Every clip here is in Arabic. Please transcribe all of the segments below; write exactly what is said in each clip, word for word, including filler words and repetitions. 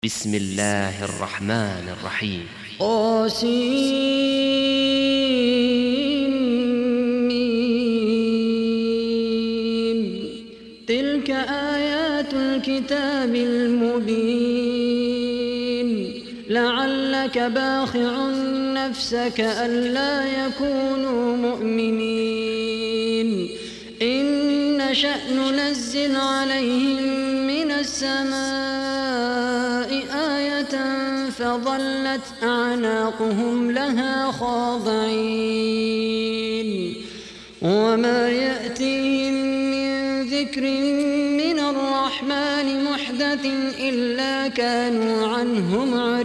بسم الله الرحمن الرحيم. قاسمين. تلك آيات الكتاب المبين. لعلك باخع نفسك ألا يكونوا مؤمنين. إن نشأ ننزل عليهم من السماء آية فظلت أعناقهم لها خاضعين. وما يأتيهم من ذكر من الرحمن محدث إلا كانوا عنه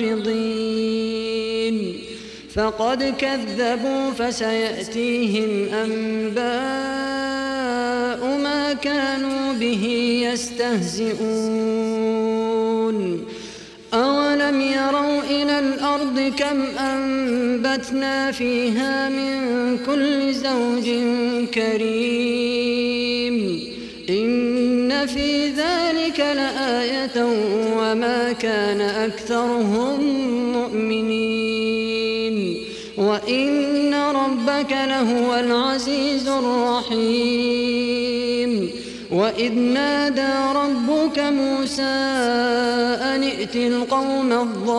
معرضين. فقد كذبوا فسيأتيهم أنباء ما كانوا به يستهزئون. أولم يروا إلى الأرض كم أنبتنا فيها من كل زوج كريم. إن في ذلك لآية وما كان أكثرهم مؤمنين. وإن ربك لهو العزيز الرحيم. وإذ نادى ربك موسى أن ائت القوم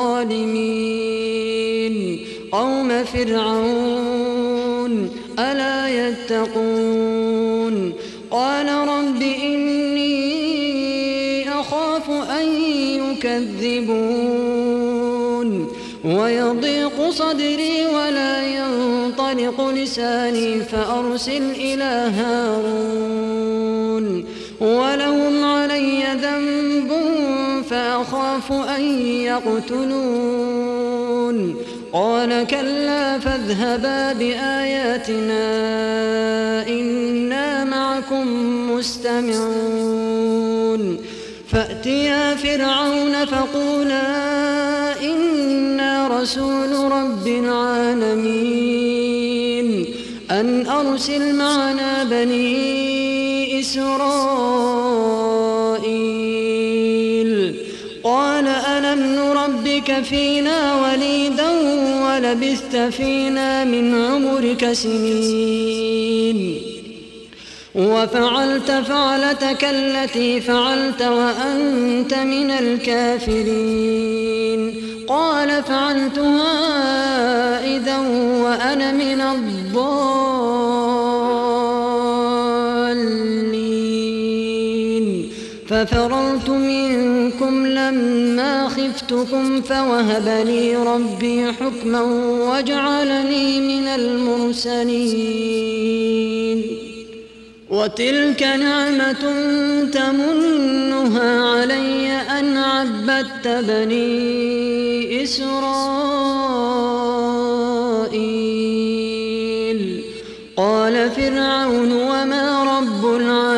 الظالمين قوم فرعون ألا يتقون. قال رب إني أخاف أن يكذبون ويضيق صدري ولا ينطلق لساني فأرسل إلى هارون ولهم علي ذنب فأخاف أن يقتلون. قال كلا فاذهبا بآياتنا إنا معكم مستمعون. فأتيا فرعون فقولا إنا رسول رب العالمين أن أرسل معنا بني إسرائيل. قال ألم نربك فينا وليدا ولبثت فينا من عمرك سنين وفعلت فعلتك التي فعلت وأنت من الكافرين. قال فعلتها إذا وأنا من الضالين. ففررت منكم لما خفتكم فوهب لي ربي حكما وجعلني من المرسلين. وتلك نعمة تمنها علي أن عبدت بني إسرائيل. قال فرعون وما رب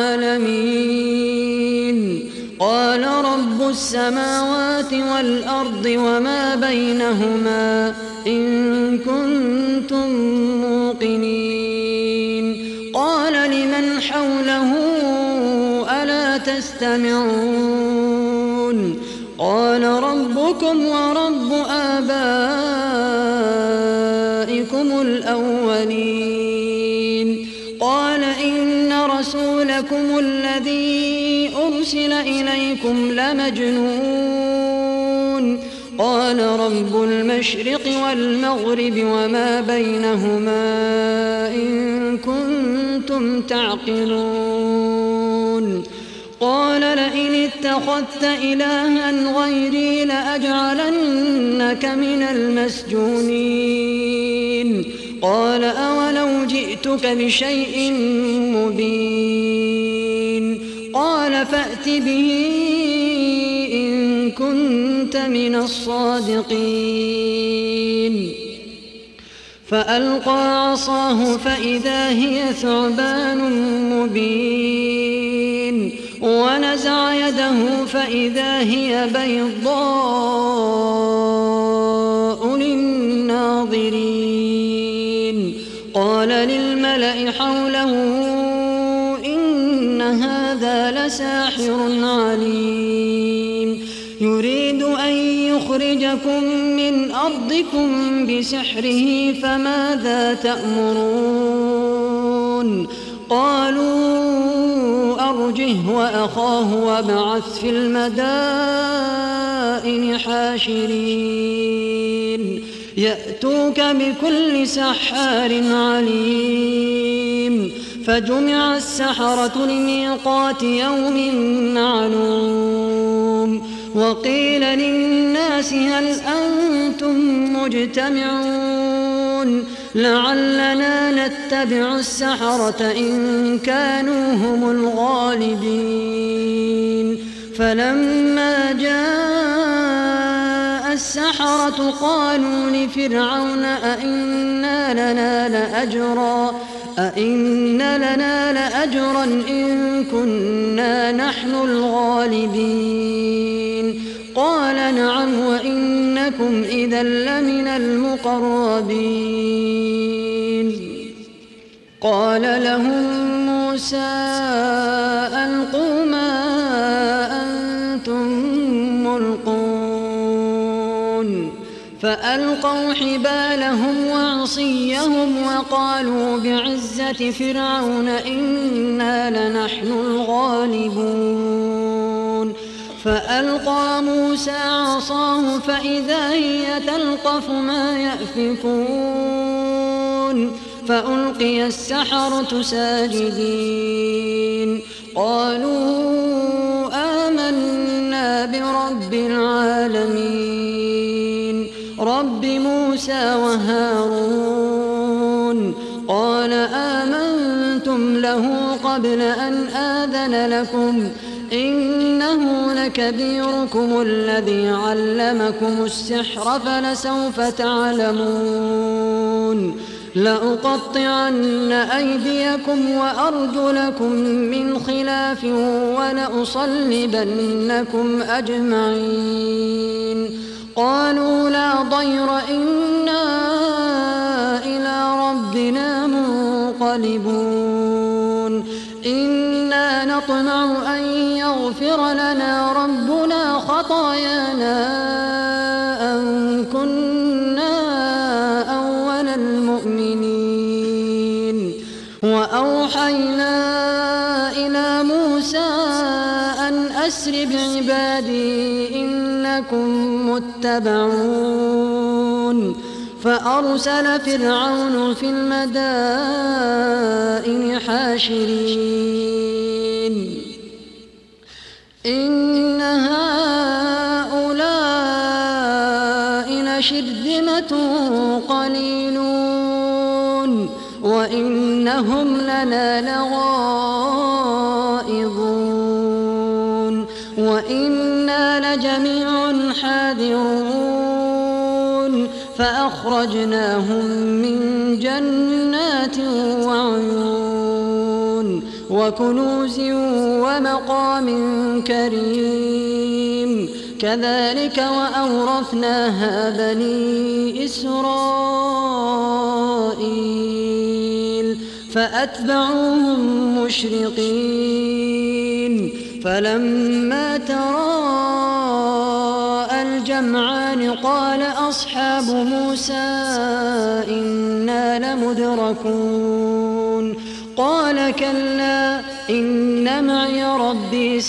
العالمين. قال رب السماوات والأرض وما بينهما إن كنتم موقنين. قال لمن حوله ألا تستمعون. قال ربكم ورب آبائكم الأولين. قال إن رسولكم الذي أرسل إليكم لمجنون. قال رب المشرق والمغرب وما بينهما إن كنتم تعقلون. قال لئن اتخذت إلها غيري لأجعلنك من المسجونين. قال أولو جئتك بشيء مبين. قال فأت به إن كنت من الصادقين. فألقى عصاه فإذا هي ثعبان مبين. ونزع يده فإذا هي بيضاء للناظرين. قال للملأ حوله إن هذا لساحر عليم يريد أن يخرجكم من أرضكم بسحره فماذا تأمرون قالوا أرجه وأخاه وابعث في المدائن حاشرين يأتوك بكل سحار عليم فجمع السحرة لميقات يوم معلوم وقيل للناس هل أنتم مجتمعون لعلنا نتبع السحرة إن كانوا هم الغالبين فلما جاء السحرة قالوا لفرعون أئن لنا لأجرا أئن لنا لأجرا إن كنا نحن الغالبين قال نعم وإنكم إذا لمن المقربين قال لهم موسى ألقوا ما أنتم ملقون فألقوا حبالهم وعصيهم وقالوا بعزة فرعون إنا لنحن الغالبون فألقى موسى عصاه فإذا هي تلقف ما يأفكون فألقي السحرة ساجدين قالوا آمنا برب العالمين رب موسى وهارون قال آمنتم له قبل أن آذن لكم إنه لكبيركم الذي علمكم السحر فلسوف تعلمون لأقطعن أيديكم وأرجلكم من خلاف ولأصلبنكم أجمعين قالوا لا ضير إنا إلى ربنا منقلبون إنا نطمع أن يغفر لنا ربنا خطايانا أن كنا أول المؤمنين وأوحينا إلى موسى أن أسر بعبادي إنكم متبعون فأرسل فرعون في المدائن حاشرين إن هؤلاء لشرذمة قليلون وإنهم لنا لغائظون وإنا لجميع حاذرون فأخرجناهم من جنات وعيون وكنوز ومقام كريم كذلك وأورثناها بني إسرائيل فأتبعوهم مشرقين فلما تراءى الجمعان قال أصحاب موسى إنا لمدركون قال كلا إن معي ربي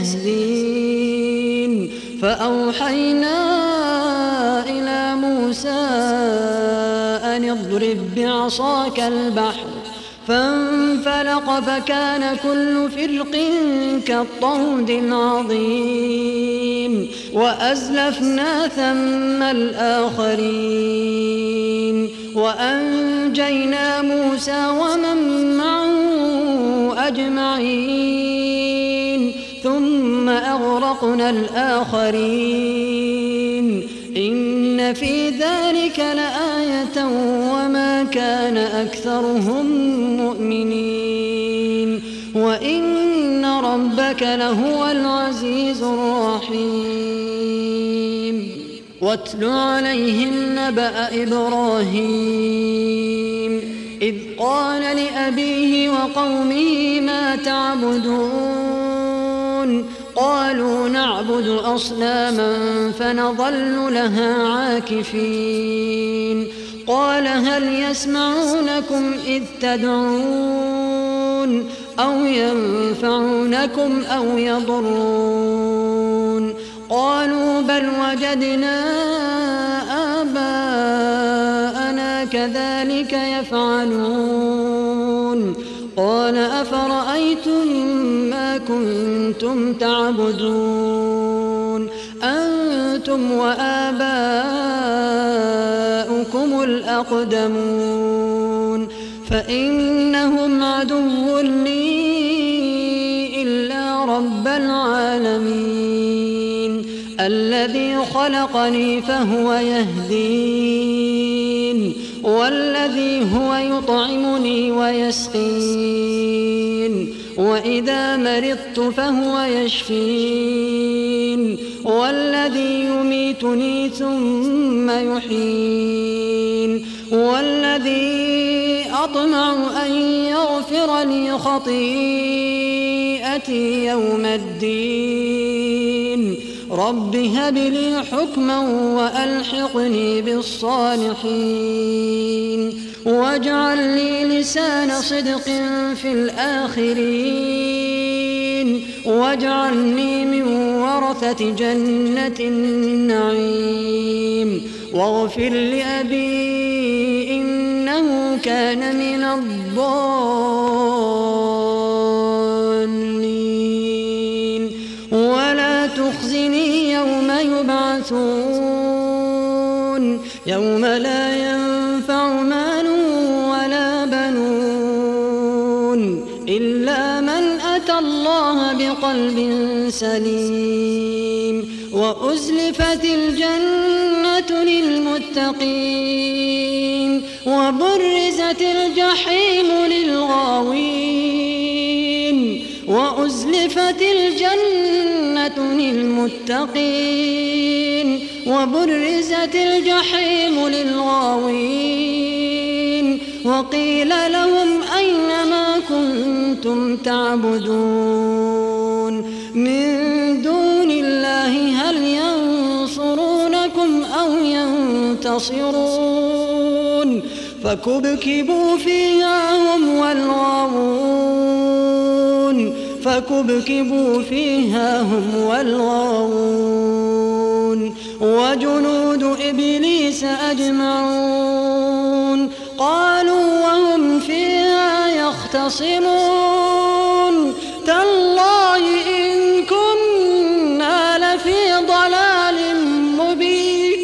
سيهدين فأوحينا إلى موسى أن اضرب بعصاك البحر فانفلق فكان كل فرق كالطود العظيم وأزلفنا ثم الآخرين وأنجينا موسى ومن معه أجمعين ثم أغرقنا الآخرين إن في ذلك لآية وما كان أكثرهم مؤمنين وإن ربك لهو العزيز الرحيم واتل عليهم نبأ إبراهيم إذ قال لأبيه وقومه ما تعبدون قالوا نعبد أصناما فنظل لها عاكفين قال هل يسمعونكم إذ تدعون أو ينفعونكم أو يضرون قالوا بل وجدنا آباءنا كذلك يفعلون قال أفرأيتم ما كنتم تعبدون أنتم وآباؤكم الأقدمون فإنهم عدو لي إلا رب العالمين الذي خلقني فهو يهدين والذي هو يطعمني ويسقين وإذا مرضت فهو يشفين والذي يميتني ثم يحيين والذي أطمع أن يغفر لي خطيئتي يوم الدين رب هب لي حكما وألحقني بالصالحين واجعل لي لسان صدق في الآخرين واجعلني من ورثة جنة النعيم واغفر لأبي إنه كان من الضالين ولا تخزني يوم يبعثون يوم لا ينفع مال ولا بنون إلا من أتى الله بقلب سليم وأزلفت الجنة للمتقين وبرزت الجحيم للغاوين وأزلفت الجنة للمتقين وبرزت الجحيم للغاوين وقيل لهم أين ما كنتم تعبدون من دون الله هل ينصرونكم أو ينتصرون فكبكبوا فيها هم والغاوون فكبكبوا فيها هم والغاوون وجنود إبليس أجمعون قالوا وهم فيها يختصمون تالله إن كنا لفي ضلال مبين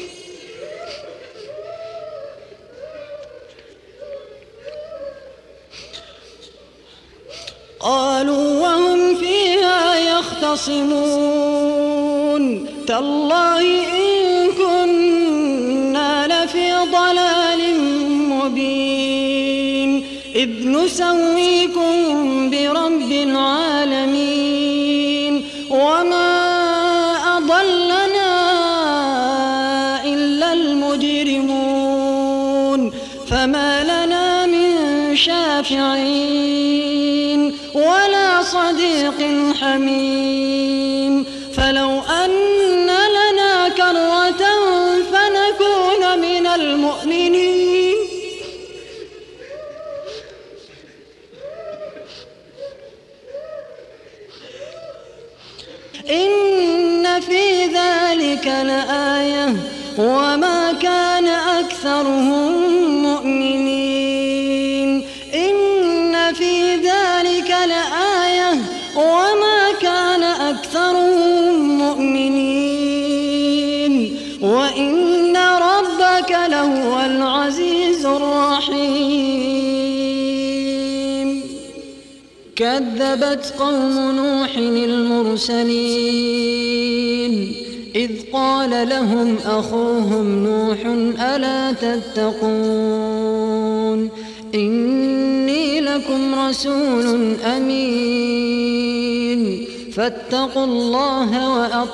قالوا وهم فيها يختصمون تالله إن كنا لفي ضلال مبين إذ نسويكم برب العالمين وما أضلنا إلا المجرمون فما لنا من شافعين ولا صديق حميم فلو أن لنا كرة فنكون من المؤمنين إن في ذلك لآية وما كان أكثرهم مؤمنين إن في ذلك لآية وما كان أكثرهم مؤمنين وإن ربك لهو العزيز الرحيم كذبت قوم نوح المرسلين إذ قال لهم أخوهم نوح ألا تتقون إني لكم رسول أمين فاتقوا الله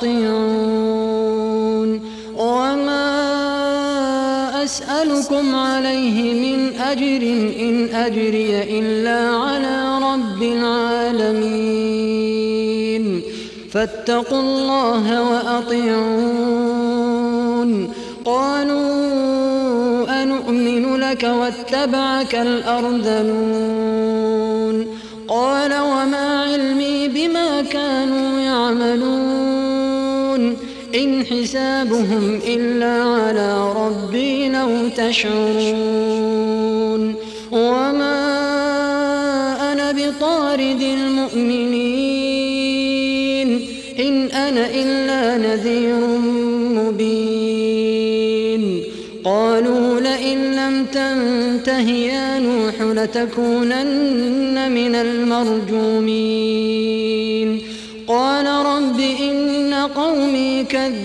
وأطيعون وما أسألكم عليه من أجر إن أجري إلا على رب العالمين فاتقوا الله وأطيعون. قالوا أنؤمن لك واتبعك الأرذلون. قال وما علمي بما كانوا يعملون إن حسابهم إلا على ربي لو تشعرون. وما أنا بطارد المؤمنين إن أنا إلا نذير مبين. قالوا لئن لم تنته يا نوح لتكونن من المرجومين. قال رب إن قومي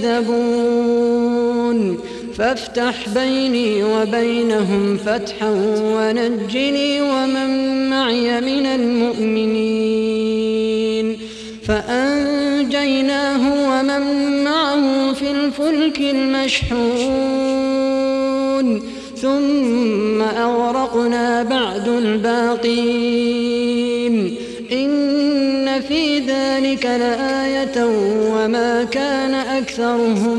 كذبون فافتح بيني وبينهم فتحا ونجني ومن معي من المؤمنين. فأنجيناه ومن معه في الفلك المشحون ثم أغرقنا بعد الباقين. إن في ذلك لآية وما كان أكثرهم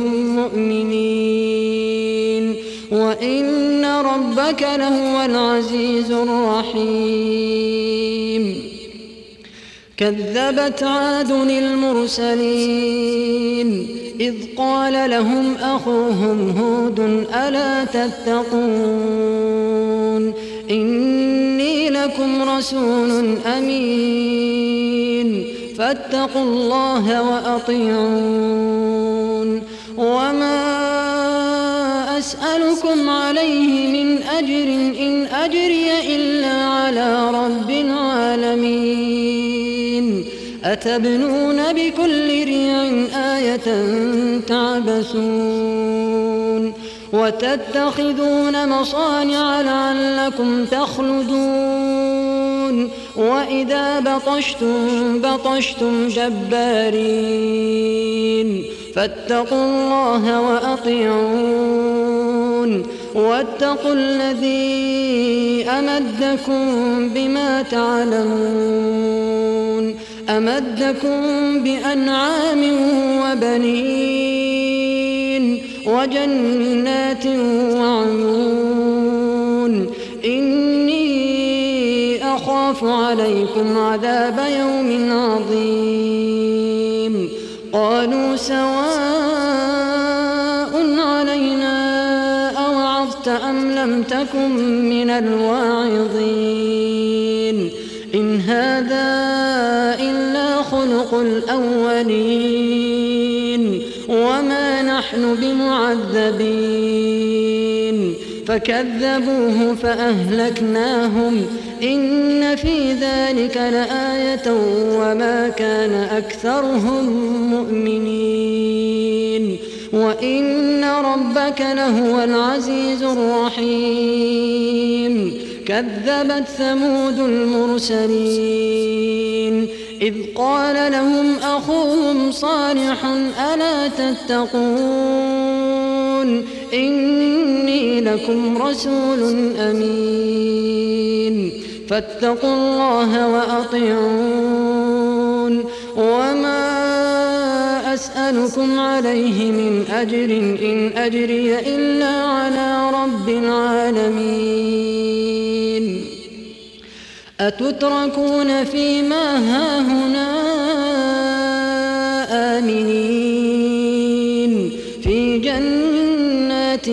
مؤمنين وإن ربك لهو العزيز الرحيم. كذبت عاد المرسلين إذ قال لهم أخوهم هود ألا تتقون إني لكم رسول أمين فاتقوا الله وأطيعون. وما أسألكم عليه من أجر إن أجري إلا على رب العالمين. أتبنون بكل ريع آية تعبثون وتتخذون مصانع لعلكم تخلدون وإذا بطشتم بطشتم جبارين فاتقوا الله وأطيعون. واتقوا الذي أمدكم بما تعلمون أمدكم بأنعام وبنين وجنات وعيون. إني أخاف عليكم عذاب يوم عظيم. قالوا سواء علينا أوعظت أم لم تكن من الواعظين. إن هذا إلا خلق الأولين وما نحن بمعذبين. فكذبوه فأهلكناهم إن في ذلك لآية وما كان أكثرهم مؤمنين وإن ربك لهو العزيز الرحيم. كذبت ثمود المرسلين إذ قال لهم أخوهم صالح ألا تتقون إني لكم رسول أمين فاتقوا الله وأطيعون. وما أسألكم عليه من أجر إن أجري إلا على رب العالمين. أتتركون فيما هاهنا آمنين في جنات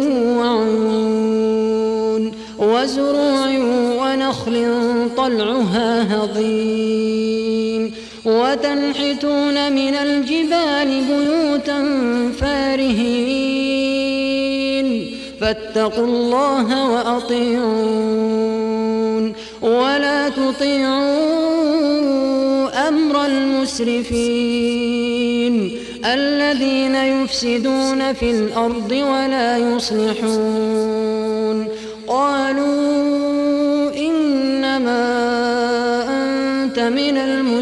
وعيون وزروع ونخل طلعها هضيم وتنحتون من الجبال بيوتا فارهين فاتقوا الله وأطيعون. ولا تطيعوا أمر المسرفين الذين يفسدون في الأرض ولا يصلحون. قالوا إنما أنت من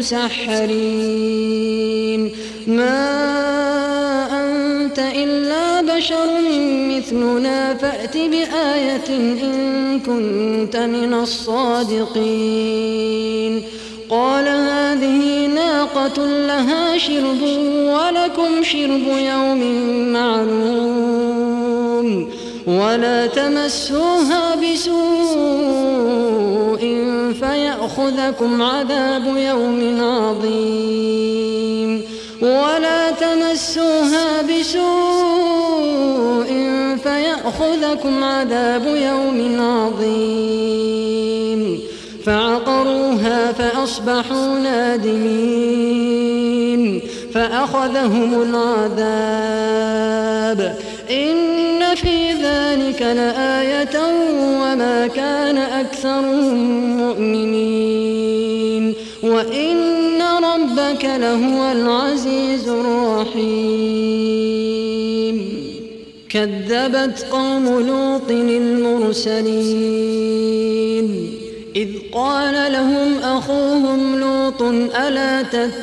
المسحرين ما أنت إلا بشر مثلنا فأت بآية إن كنت من الصادقين. قال هذه ناقة لها شرب ولكم شرب يوم معلوم ولا تمسوها بسوء فيأخذكم عذاب يوم عظيم ولا تمسوها بسوء فيأخذكم عذاب يوم عظيم فعقروها فأصبحوا نادمين فأخذهم العذاب إن في ذلك لآية وما كان أكثرهم مؤمنين وإن ربك لهو العزيز الرحيم كذبت قوم لوط المرسلين إذ قال لهم أخوهم لوط ألا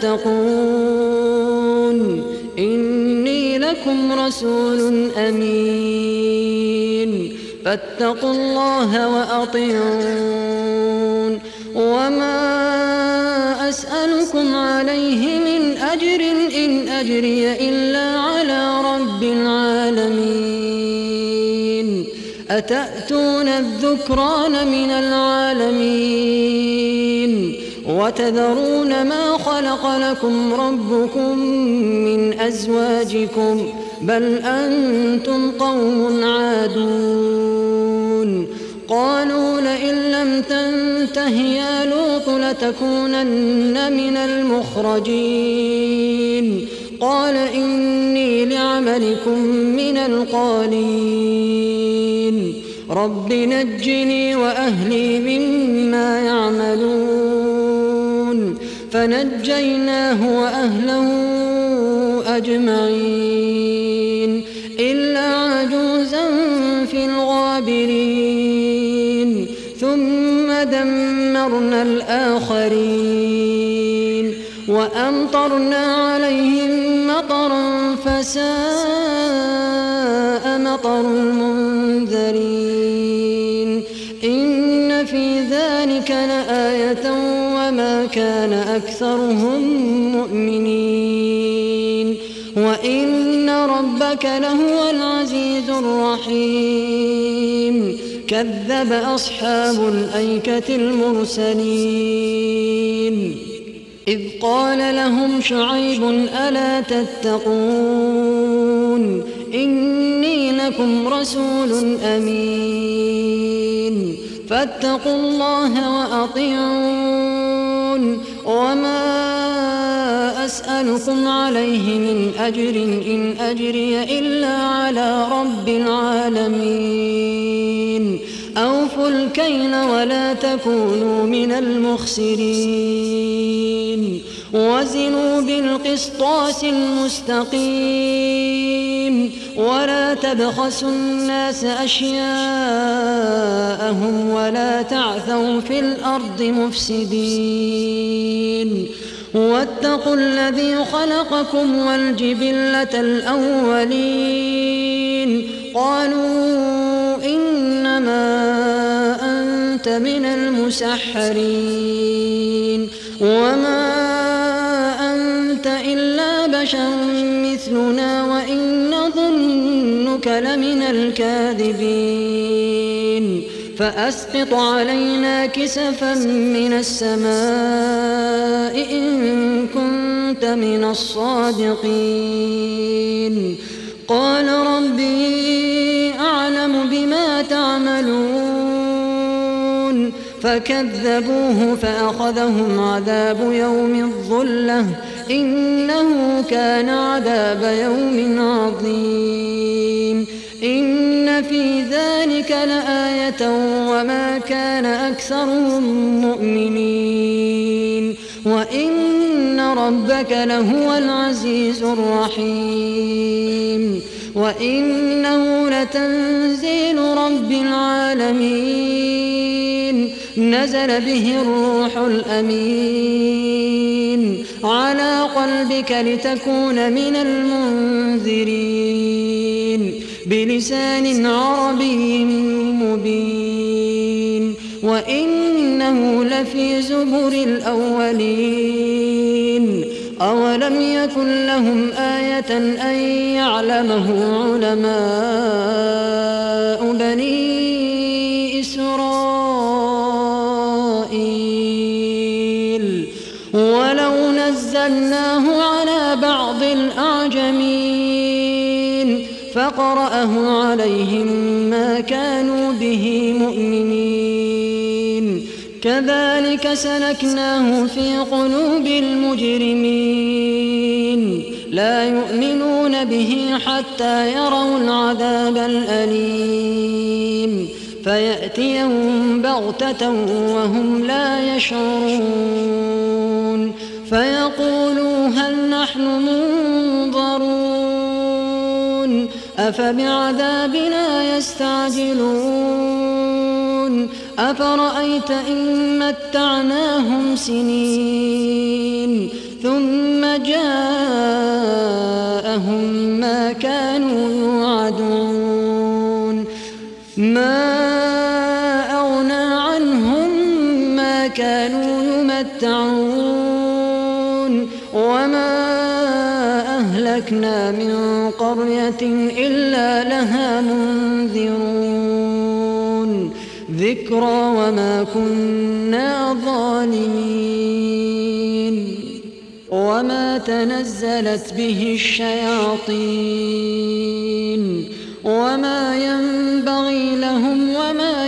تتقون إني لكم رسول أمين فاتقوا الله وأطيعون وما أسألكم عليه من أجر إن أجري إلا على رب العالمين أتأتون الذكران من العالمين وتذرون ما خلق لكم ربكم من أزواجكم بل أنتم قوم عادون قالوا لئن لم تنته يا لوط لتكونن من المخرجين قال إني لعملكم من القالين رب نجني وأهلي مما يعملون فنجيناه وأهله أجمعين إلا عجوزا في الغابرين ثم دمرنا الآخرين وأمطرنا عليهم مطرا فساء مطر المنذرين إن في ذلك لآية وما كان أكثرهم مؤمنين وإن ربك لهو العزيز الرحيم كذب أصحاب الأيكة المرسلين إذ قال لهم شعيب ألا تتقون إني لكم رسول أمين فاتقوا الله وأطيعون وما أسألكم عليه من أجر إن أجري إلا على رب العالمين أوفوا الكيل ولا تكونوا من المخسرين وزنوا بالقسطاس المستقيم ولا تبخسوا الناس أشياءهم ولا تعثوا في الأرض مفسدين واتقوا الذي خلقكم والجبلة الأولين قالوا إنما أنت من المسحرين وما أنت إلا بشر مثلنا وإن نظنك لمن الكاذبين فأسقط علينا كسفا من السماء إن كنت من الصادقين قال ربي أعلم بما تعملون فكذبوه فأخذهم عذاب يوم الظلة إنه كان عذاب يوم عظيم إن في ذلك لآية وما كان أكثرهم مؤمنين وإن ربك لهو العزيز الرحيم وإنه لتنزيل رب العالمين نزل به الروح الأمين على قلبك لتكون من المنذرين بلسان عربي مبين وإنه لفي زبر الأولين أولم يكن لهم آية أن يعلمه علماء بني إسرائيل ولو نزلناه على بعض الأعجمين فقرأه عليهم ما كانوا به مؤمنين كذلك سلكناه في قلوب المجرمين لا يؤمنون به حتى يروا العذاب الأليم فيأتيهم بغتة وهم لا يشعرون فيقولوا هل نحن منظرون أفبعذابنا يستعجلون أفرأيت إن متعناهم سنين ثم جاءهم ما كانوا يوعدون ما أغنى عنهم ما كانوا يمتعون وما أهلكنا من قرية إلا لها منذرون ذكرى وما كنا ظالمين وما تنزلت به الشياطين وما ينبغي لهم وما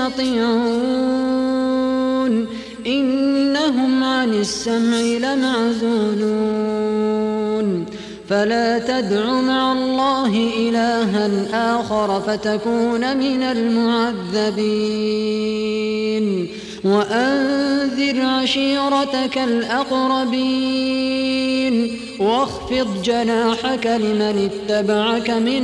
يستطيعون إنهم عن السمع لمعزولون فلا تدع مع الله إلها آخر فتكون من المعذبين وأنذر عشيرتك الأقربين واخفض جناحك لمن اتبعك من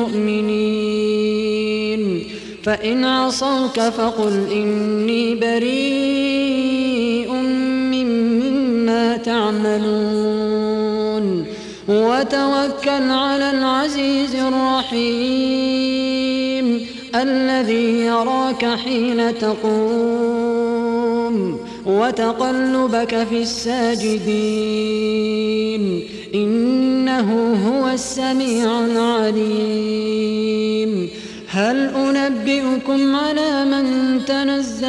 المؤمنين فإن عصوك فقل إني بريء مما تعملون وتوكل على العزيز الرحيم الذي يراك حين تقوم وتقلبك في الساجدين إنه هو السميع العليم هل أنبئكم على من تنزل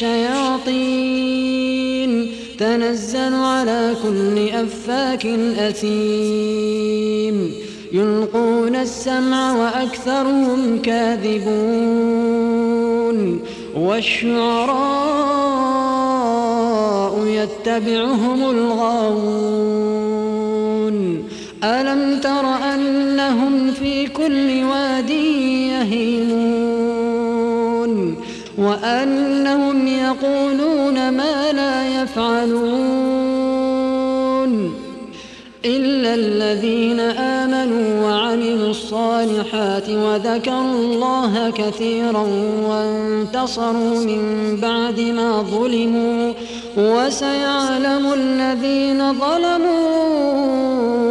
الشياطين تنزل على كل أفاك أثيم يلقون السمع وأكثرهم كاذبون والشعراء يتبعهم الغاوون ألم تر أنهم في كل واد يهيمون وأنهم يقولون ما لا يفعلون إلا الذين آمنوا وعملوا الصالحات وذكروا الله كثيرا وانتصروا من بعد ما ظلموا وسيعلم الذين ظلموا